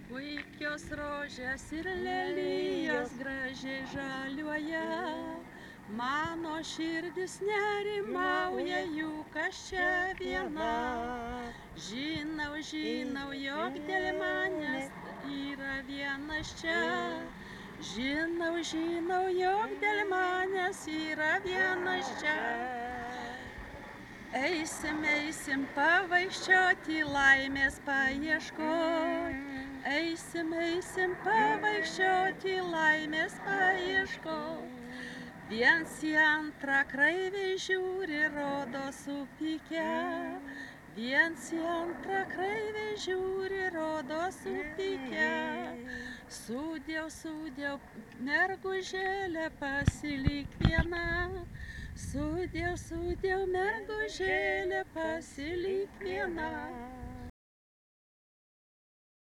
Puikios rožės ir lelijos gražiai žaliuoja, mano širdis nerimauja, juk aš čia viena. Žinau, jog dėl manęs yra vienas čia. Žinau, jog dėl manęs yra vienas čia. Eisim pavaikščioti, laimės paieškoti. Eisim pavaikščioti, laimės paieškoti. Viens į antrą kraiviai žiūri, rodo supykę. Viens į antrą kraiviai žiūri, rodo supykę. Sudiev, mergužėlė, pasilik viena. Sudiev, mergužėlė, pasilik viena.